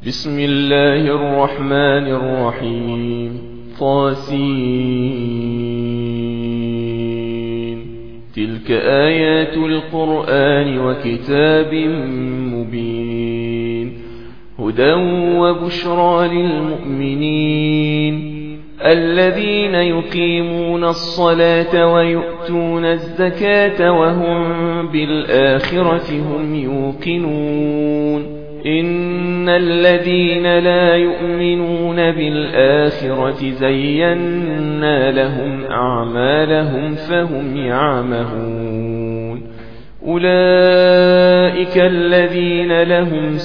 بسم الله الرحمن الرحيم. طاسين. تلك آيات القرآن وكتاب مبين، هدى وبشرى للمؤمنين الذين يقيمون الصلاة ويؤتون الزكاة وهم بالآخرة هم يوقنون. إن الذين لا يؤمنون بالآخرة زينا لهم أعمالهم فهم يعمهون. أولئك الذين لهم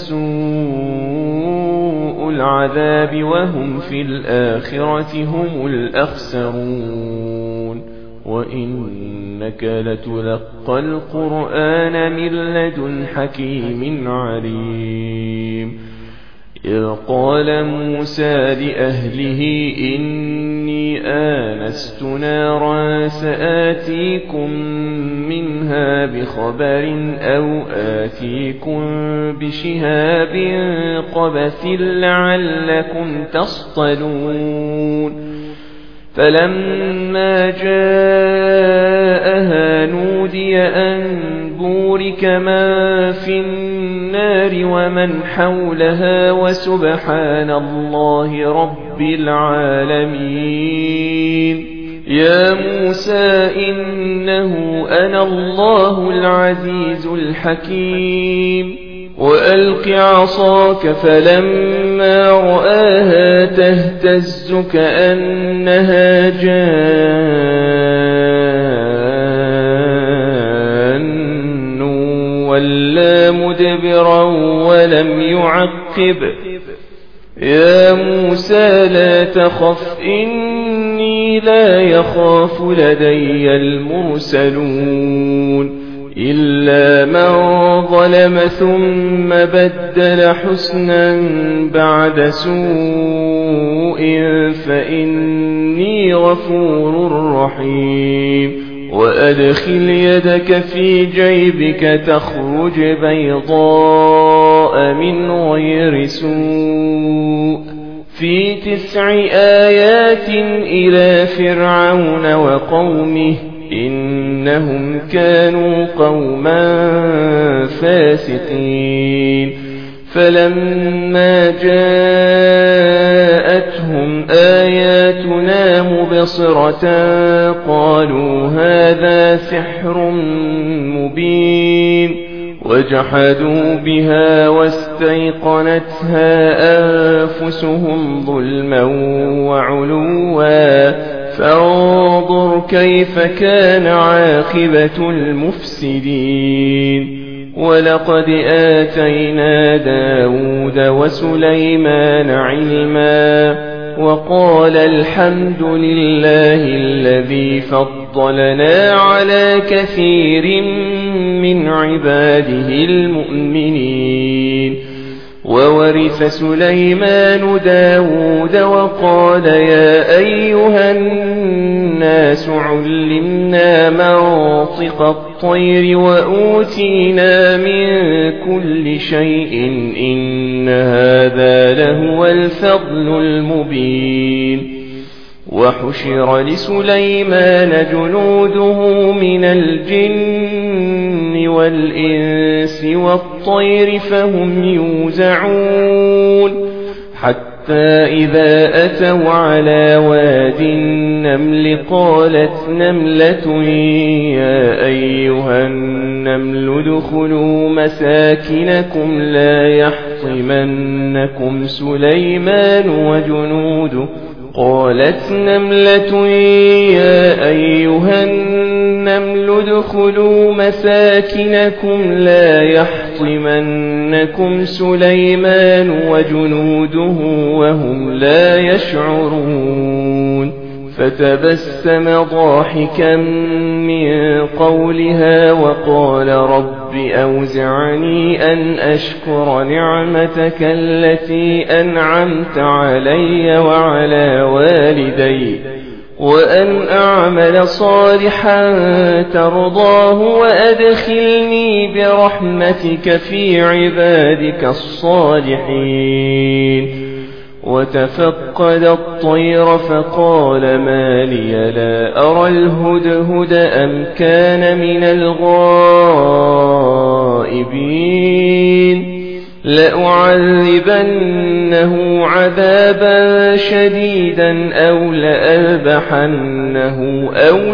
سوء العذاب وهم في الآخرة هم الأخسرون. وإنك لتلقى القرآن من لدن حكيم عليم. إذ قال موسى لأهله إني آنست نارا سآتيكم منها بخبر أو آتيكم بشهاب قبس لعلكم تصطلون. فلما جاءها نودي أن بورك من في النار ومن حولها وسبحان الله رب العالمين. يا موسى إنه أنا الله العزيز الحكيم. وألق عصاك فلما رآها تهتز كأنها جان ولا مدبرا ولم يعقب. يا موسى لا تخف إني لا يخاف لدي المرسلون. إلا من ظلم ثم بدل حسنا بعد سوء فإني غفور رحيم. وأدخل يدك في جيبك تخرج بيضاء من غير سوء في 9 آيات إلى فرعون وقومه إنهم كانوا قوما فاسقين. فلما جاءتهم آياتنا مبصرة قالوا هذا سحر مبين. وجحدوا بها واستيقنتها أنفسهم ظلما وعلوا فانظر كيف كان عاقبة المفسدين. ولقد آتينا داود وسليمان علما وقال الحمد لله الذي فضلنا على كثير من عباده المؤمنين. وورث سليمان داود وقال يا أيها الناس علمنا منطق الطير وأوتينا من كل شيء إن هذا لهو الفضل المبين. وحشر لسليمان جنوده من الجن والإنس والطير فهم يوزعون. حتى إذا أتوا على واد النمل قالت نملة يا أيها النمل ادخلوا مساكنكم لا يحطمنكم سليمان وجنوده. قالت نملة يا أيها النمل ادخلوا مساكنكم لا يحطمنكم سليمان وجنوده وهم لا يشعرون. فتبسم ضاحكا من قولها وقال رب أوزعني أن أشكر نعمتك التي أنعمت علي وعلى والدي وأن أعمل صالحا ترضاه وأدخلني برحمتك في عبادك الصالحين. وتفقد الطير فقال ما لي لا أرى الهدهد أم كان من الغائبين لأعذبنه عذابا شديدا أو لأذبحنه أو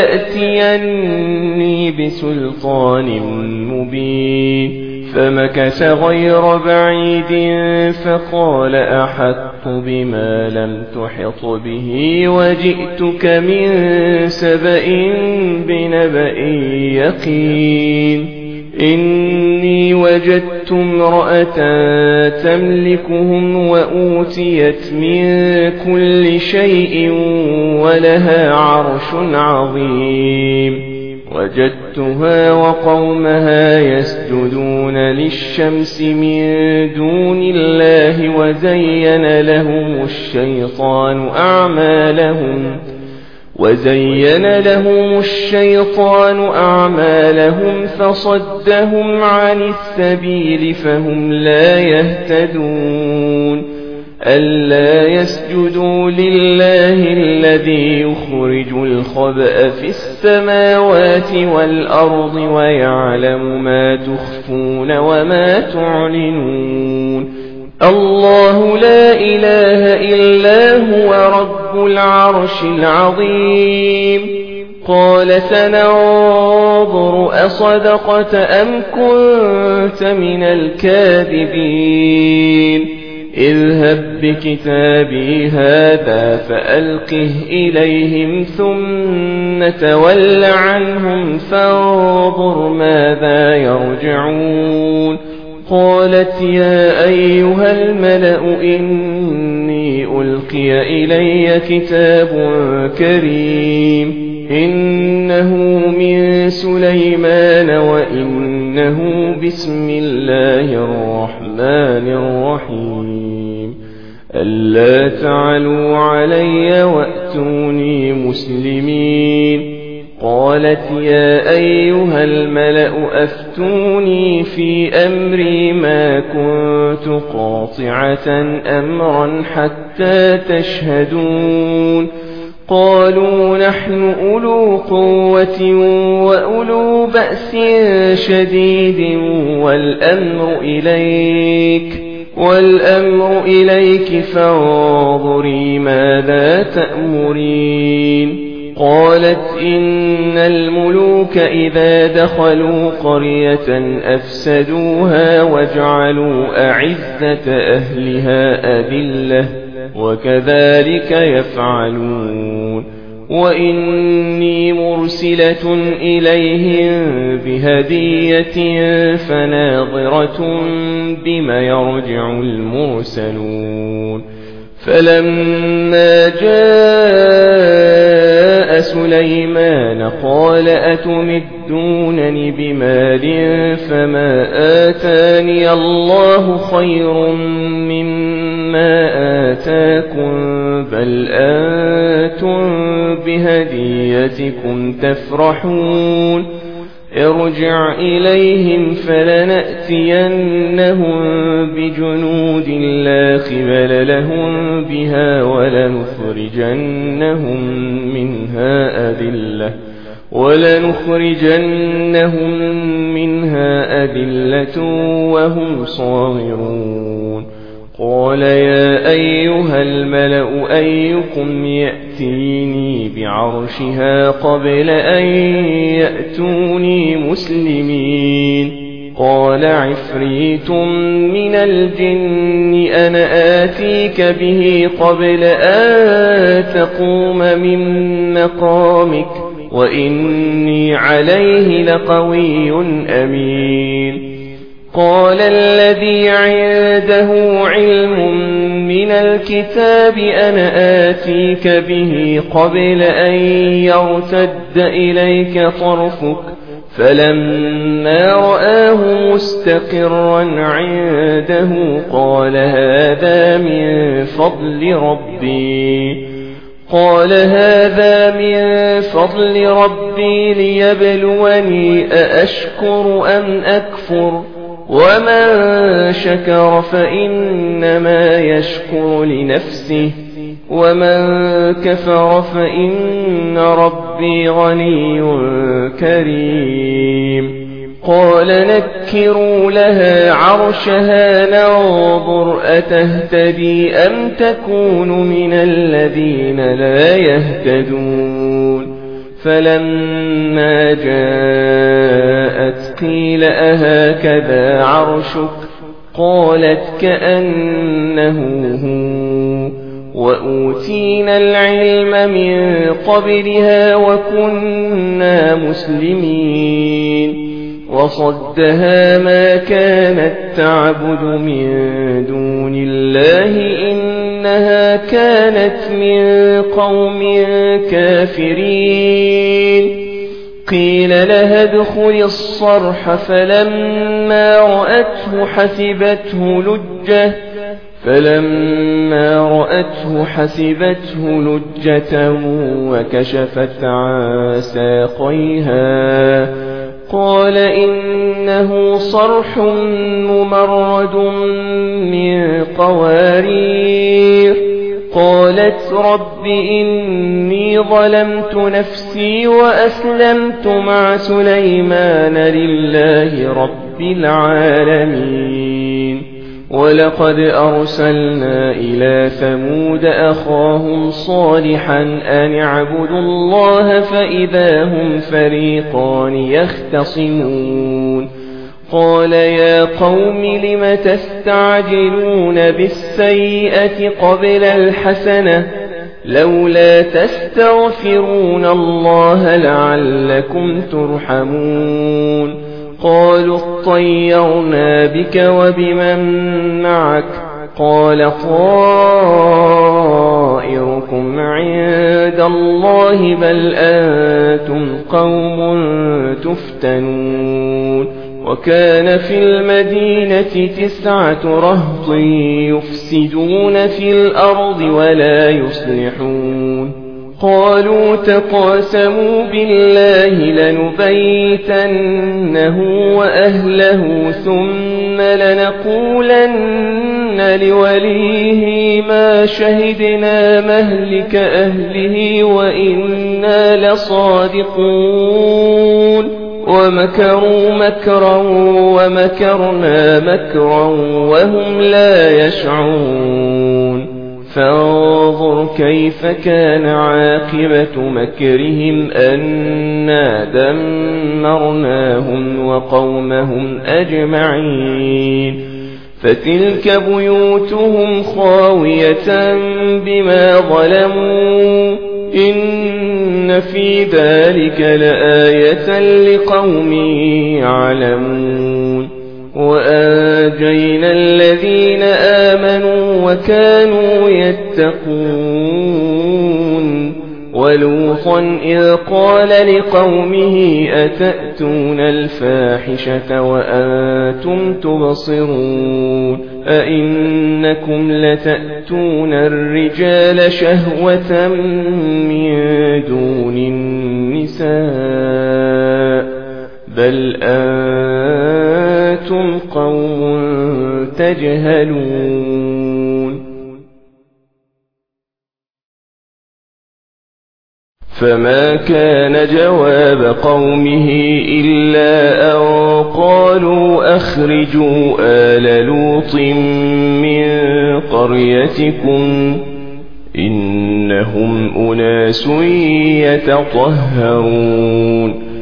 ليأتيني بسلطان مبين. فمكث غير بعيد فقال أحطت بما لم تحط به وجئتك من سبأ بنبأ يقين. إني وجدت امرأة تملكهم وأوتيت من كل شيء ولها عرش عظيم. وجدتها وقومها يسجدون للشمس من دون الله وزين لهم الشيطان أعمالهم فصدهم عن السبيل فهم لا يهتدون. ألا يسجدوا لله الذي يخرج الخبأ في السماوات والأرض ويعلم ما تخفون وما تعلنون. الله لا إله إلا هو رب العرش العظيم. قال سننظر أصدقت أم كنت من الكاذبين. اذهب بكتابي هذا فألقه إليهم ثم تول عنهم فانظر ماذا يرجعون. قالت يا أيها الملأ إني ألقي إلي كتاب كريم إنه من سليمان وإنه بسم الله الرحمن الرحيم. ألا تعلوا علي وأتوني مسلمين. قالت يا أيها الملأ أفتوني في أمري ما كنت قاطعة أمرا حتى تشهدون. قالوا نحن أولو قوة وأولو بأس شديد والأمر إليك فانظري ماذا تأمرين. قالت إن الملوك إذا دخلوا قرية أفسدوها وجعلوا أعزة أهلها أذلة وكذلك يفعلون. وإني مرسلة إليهم بهدية فناظرة بما يرجع المرسلون. فلما جاء سليمان قال أتمدونني بمال فما آتاني الله خير مما آتاكم بل أنتم بهديتكم تفرحون. ارجع إليهم فلنأتينهم بجنود لا قبل لهم بها ولنخرجنهم منها أذلة وهم صاغرون. قال يا أيها الملأ أيكم يأتيني بعرشها قبل أن يأتوني مسلمين. قال عفريت من الجن أنا آتيك به قبل أن تقوم من مقامك وإني عليه لقوي أمين. قال الذي عنده علم من الكتاب أنا آتيك به قبل أن يرتد إليك طرفك فلما رآه مستقرا عنده قال هذا من فضل ربي. قال هذا من فضل ربي ليبلوني أأشكر أم أكفر ومن شكر فإنما يشكر لنفسه ومن كفر فإن ربي غني كريم قال نكروا لها عرشها ننظر أتهتدي أم تكون من الذين لا يهتدون فلما جاءت قيل أهكذا عرشك قالت كأنه هو وأوتينا العلم من قبلها وكنا مسلمين وصدها ما كانت تعبد من دون الله إنها كانت من قوم كافرين قيل لها ادخل الصرح فلما رأته حسبته لجة وكشفت عن ساقيها قال إنه صرح ممرد من قوارير قالت رب إني ظلمت نفسي وأسلمت مع سليمان لله رب العالمين ولقد أرسلنا إلى ثمود أخاهم صالحا أن اعبدوا الله فإذا هم فريقان يختصمون قال يا قوم لم تستعجلون بالسيئة قبل الحسنة لولا تستغفرون الله لعلكم ترحمون قالوا اطيرنا بك وبمن معك قال طائركم عند الله بل أنتم قوم تفتنون وكان في المدينة 9 رهط يفسدون في الأرض ولا يصلحون قالوا تقاسموا بالله لنبيتنه وأهله ثم لنقولن لوليه ما شهدنا مهلك أهله وإنا لصادقون ومكروا مكرا ومكرنا مكرا وهم لا يشعرون فانظر كيف كان عاقبة مكرهم أنا دمرناهم وقومهم أجمعين فتلك بيوتهم خاوية بما ظلموا إن في ذلك لآية لقوم يعلمون وأنجينا الذين آمنوا وكانوا يتقون ولوطا إذ قال لقومه أتأتون الفاحشة وأنتم تبصرون أئنكم لتأتون الرجال شهوة من دون النساء بل أنتم قوم تجهلون فما كان جواب قومه إلا أن قالوا أخرجوا آل لوط من قريتكم إنهم أناس يتطهرون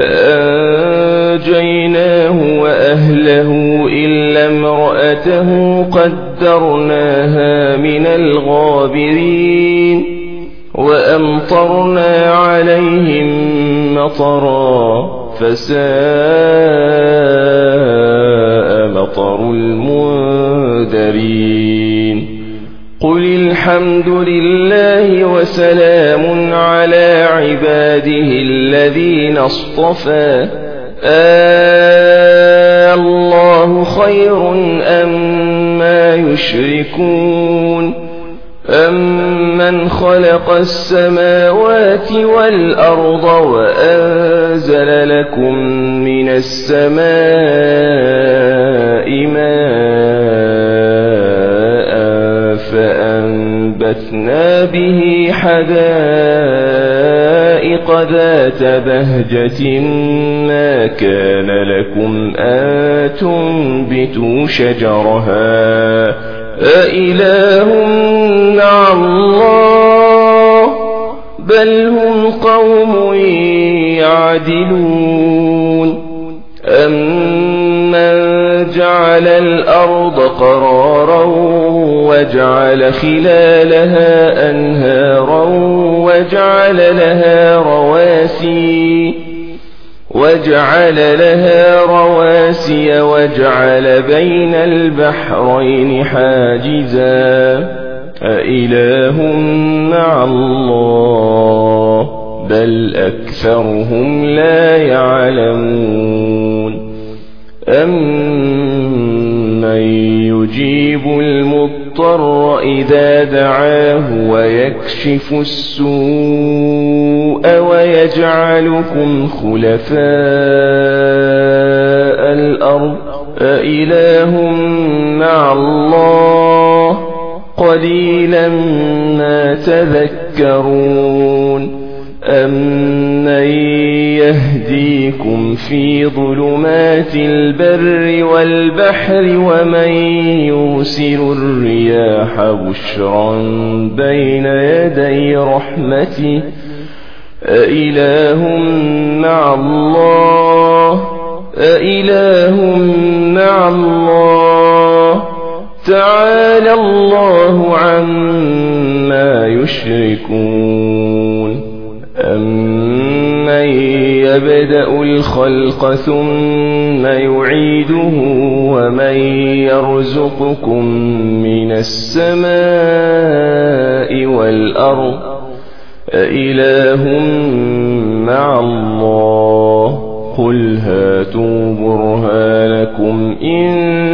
فأنجيناه وأهله إلا امرأته قدرناها من الغابرين وأمطرنا عليهم مطرا فساء مطر المنذرين قل الحمد لله وسلام على عباده الذين اصطفى الله خير أما يشركون أَمَّنْ خَلَقَ السَّمَاوَاتِ وَالْأَرْضَ وَأَنزَلَ لَكُم مِّنَ السَّمَاءِ مَاءً فَأَنبَتْنَا بِهِ حَدَائِقَ ذَاتَ بَهْجَةٍ مَا كَانَ لَكُمْ أَن تُنبِتُوا شَجَرَهَا أَإِلَٰهٌ مع اللَّهِ بَلْ هُمْ قَوْمٌ يَعْدِلُونَ أَمَّنْ جَعَلَ الْأَرْضَ قَرَارًا وَجَعَلَ خِلَالَهَا أَنْهَارًا وَجَعَلَ لَهَا رَوَاسِيَ وَجَعَلَ بَيْنَ الْبَحْرَيْنِ حَاجِزًا أَإِلَٰهٌ مَّعَ اللَّهِ بَلْ أَكْثَرُهُمْ لَا يَعْلَمُونَ أَمَّن يُجِيبُ الْمُضْطَرَّ إِذَا دَعَاهُ وَيَكْشِفُ السُّوءَ وَيَجْعَلُكُمْ خُلَفَاءَ الْأَرْضِ أَإِلَٰهٌ مَّعَ اللَّهِ قَلِيلًا مَّا تَذَكَّرُونَ أَمَّن يَهْدِيكُمْ فِي ظُلُمَاتِ الْبَرِّ وَالْبَحْرِ وَمَن يُرْسِلُ الرِّيَاحَ بُشْرًا بَيْنَ يَدَيْ رَحْمَتِهِ أَإِلَٰهٌ مَّعَ اللَّهِ تَعَالَى اللَّهُ عَمَّا يُشْرِكُونَ أَمَّن يَبْدَأُ الْخَلْقَ ثُمَّ يُعِيدُهُ وَمَن يَرْزُقُكُم مِّنَ السَّمَاءِ وَالْأَرْضِ أَإِلَٰهٌ مَّعَ اللَّهِ قُلْ هَاتُوا بُرْهَانَكُمْ إِن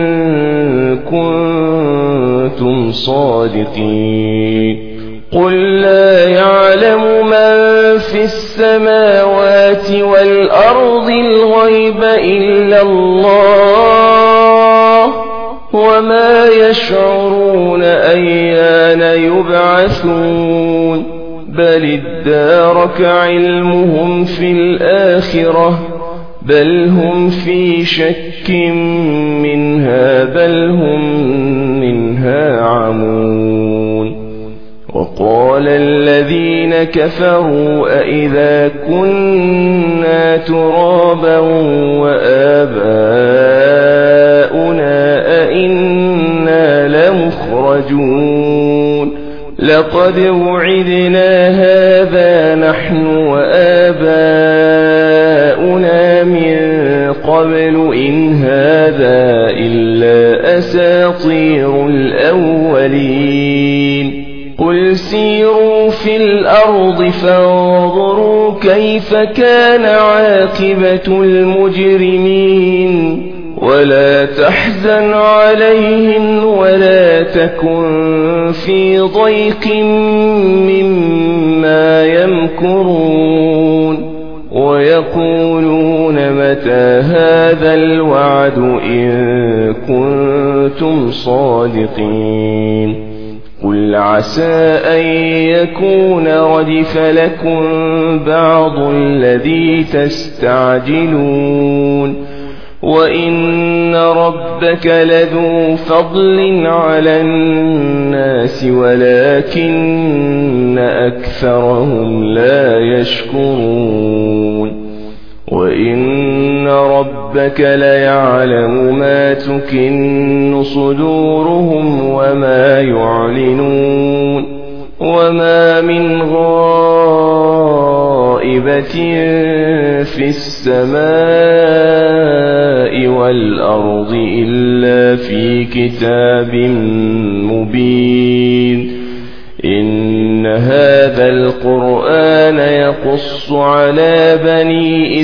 كُنتُمْ صَادِقِينَ قُل لَّا يَعْلَمُ مَن فِي السَّمَاوَاتِ وَالْأَرْضِ الْغَيْبَ إِلَّا اللَّهُ وَمَا يَشْعُرُونَ أَيَّانَ يُبْعَثُونَ بَلِ ادَّارَكَ عِلْمُهُمْ فِي الْآخِرَةِ بَلْ هُمْ فِي شَكٍّ مِّنْهَا بَلْ هُمْ مِنْهَا عَمُونَ وَقَالَ الَّذِينَ كَفَرُوا أَإِذَا كُنَّا تُرَابًا وَآبَاؤُنَا أَإِنَّا لَمُخْرَجُونَ لَقَدْ وُعِدْنَا هَٰذَا نَحْنُ وَآبَاؤُنَا مِن قَبْلُ إِنْ هَٰذَا إِلَّا أَسَاطِيرُ الْأَوَّلِينَ قُلْ سِيرُوا فِي الْأَرْضِ فَانظُرُوا كَيْفَ كَانَ عَاقِبَةُ الْمُجْرِمِينَ وَلَا تَحْزَنْ عَلَيْهِمْ وَلَا تَكُنْ فِي ضَيْقٍ مِّمَّا يَمْكُرُونَ وَيَقُولُونَ مَتَىٰ هَٰذَا الْوَعْدُ إِن كُنتُمْ صَادِقِينَ قُلْ عَسَىٰ أَن يَكُونَ رَدِفَ لَكُم بَعْضُ الَّذِي تَسْتَعْجِلُونَ وَإِنَّ رَبَّكَ لَذُو فَضْلٍ عَلَى النَّاسِ وَلَٰكِنَّ أَكْثَرَهُمْ لَا يَشْكُرُونَ وَإِنَّ رَبَّكَ لَيَعْلَمُ مَا تُكِنُّ صُدُورُهُمْ وَمَا يُعْلِنُونَ وَمَا مِنْ غَائِبَةٍ فِي السَّمَاءِ وَالْأَرْضِ إِلَّا فِي كِتَابٍ مُّبِينٍ إِنَّ هَٰذَا الْقُرْآنَ يَقُصُّ عَلَىٰ بَنِي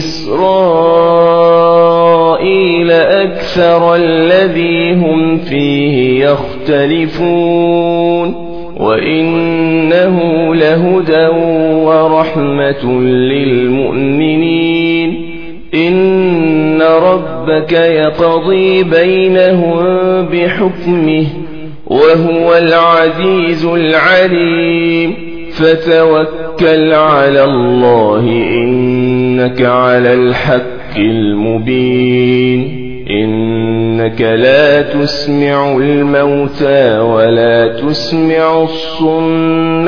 إِسْرَائِيلَ أَكْثَرَ الَّذِي هُمْ فِيهِ يَخْتَلِفُونَ وإنه لهدى ورحمة للمؤمنين إن ربك يقضي بينهم بحكمه وهو العزيز العليم فتوكل على الله إنك على الحق المبين إنك لا تسمع الموتى ولا تسمع الصم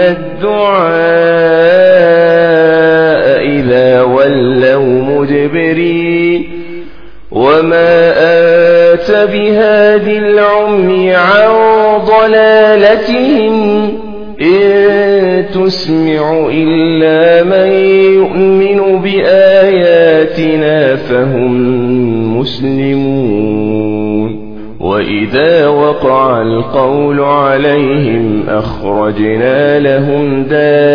الدعاء إذا ولوا مدبرين وما أنت بهاد العمي عن ضلالتهم إن تسمع إلا من يؤمن بآياتنا فهم مسلمون وإذا وقع القول عليهم أخرجنا لهم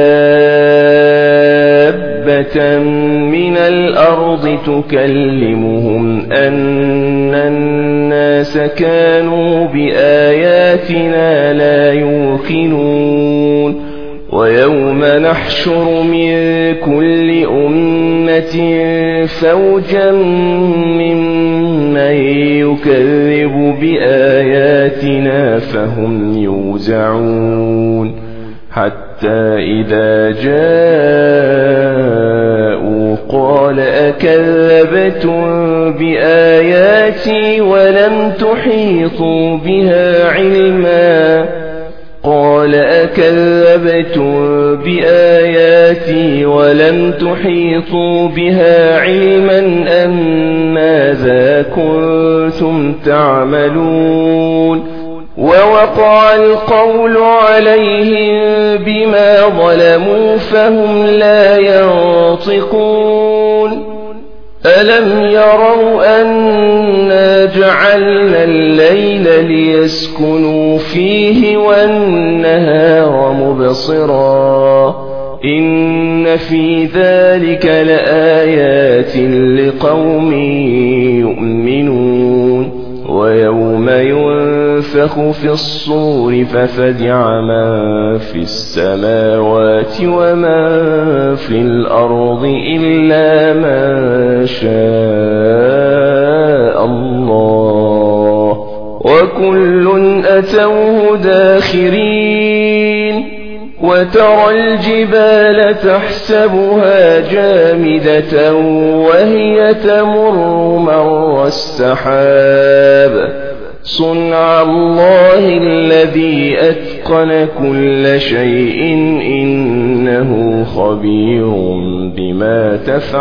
دابة من الأرض تكلمهم أن الناس كانوا بآياتنا لا يوقنون ويوم نحشر من كل أمة فوجا ممن يكذب بآياتنا فهم يوزعون حتى إذا جاءوا قال أكذبتم بآياتي ولم تحيطوا بها علما قال أكذبتم بآياتي ولم تحيطوا بها علما أم ماذا كنتم تعملون ووقع القول عليهم بما ظلموا فهم لا ينطقون ألم يروا أنا جعلنا الليل ليسكنوا فيه والنهار مبصرا إن في ذلك لآيات لقوم يؤمنون ويوم ينفخ في الصور ففزع من في السماوات ومن في الأرض إلا من شاء الله وكل أتوه داخرين وترى الجبال تحسبها جامدة وهي تمر مر السحاب صنع الله الذي أتقن كل شيء إنه خبير بما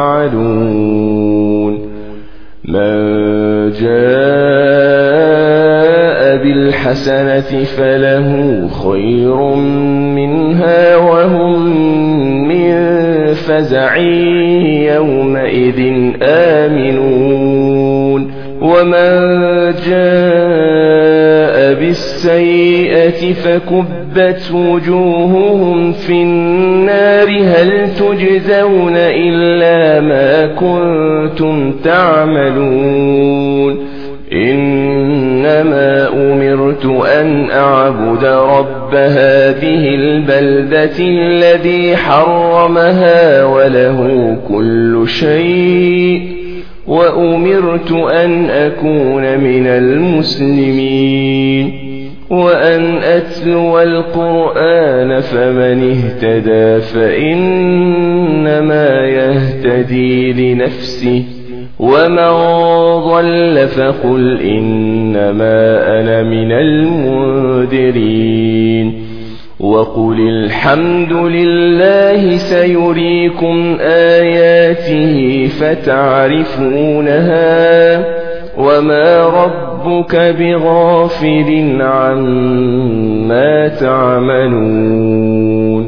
تفعلون من جاء بالحسنة فله خير منها وهم من فزع يومئذ آمنون ومن جاء بالسيئة فكبت وجوههم في النار هل تجزون إلا ما كنتم تعملون إنما أمرت أن أعبد رب هذه البلدة الذي حرمها وله كل شيء وأمرت أن أكون من المسلمين وأن أتلو القرآن فمن اهتدى فإنما يهتدي لنفسه ومن ضل فقل إنما أنا من المنذرين وقل الحمد لله سيريكم آياته فتعرفونها وما ربك بغافل عما تعملون